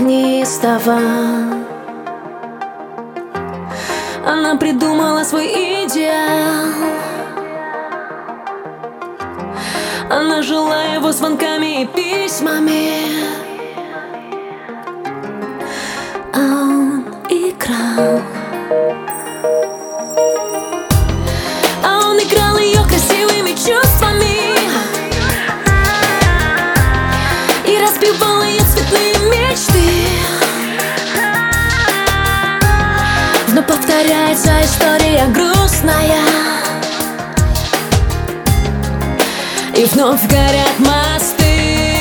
неистово. Она придумала свой идеал. Она жила его звонками и письмами, а он играл. А он играл ее красивыми чувствами и разбивал ее цветные мечты. Вновь повторяется история грустная, и вновь горят мосты.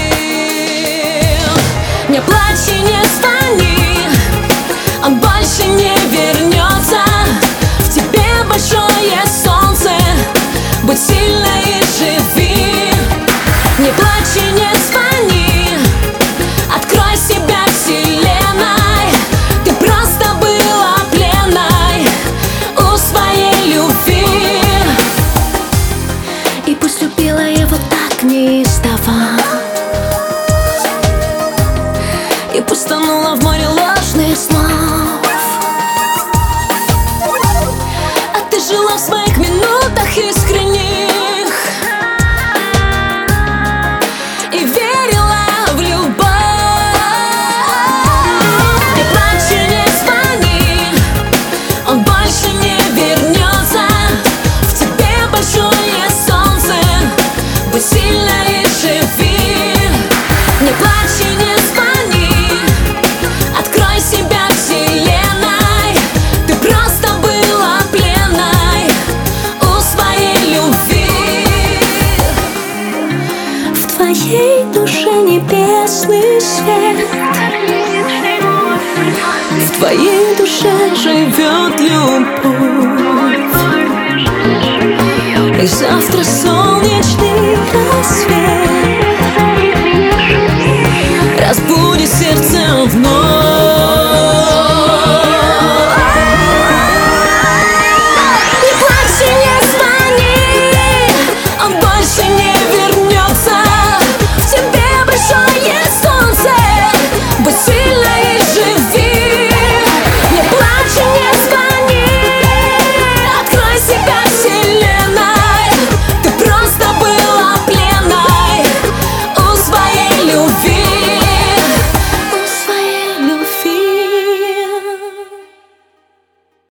Не плачь и не звони, он больше не вернется. В тебе большое солнце, будь сильной и живи. Не плачь и не звони, открой себя вселенной. Ты просто была пленной у своей любви. И пусть любила его так неистово, и пусть тонула в море ложных слов, а ты жила в своих минутах искренних и верила в любовь. Не плачь и не звони, он больше не вернется. В тебе большое солнце, будь сильной и живи. Не плачь и не звони, открой себя вселенной. Ты просто была пленной у своей любви. В твоей душе небесный свет, в твоей душе живет любовь. И завтра солнечный рассвет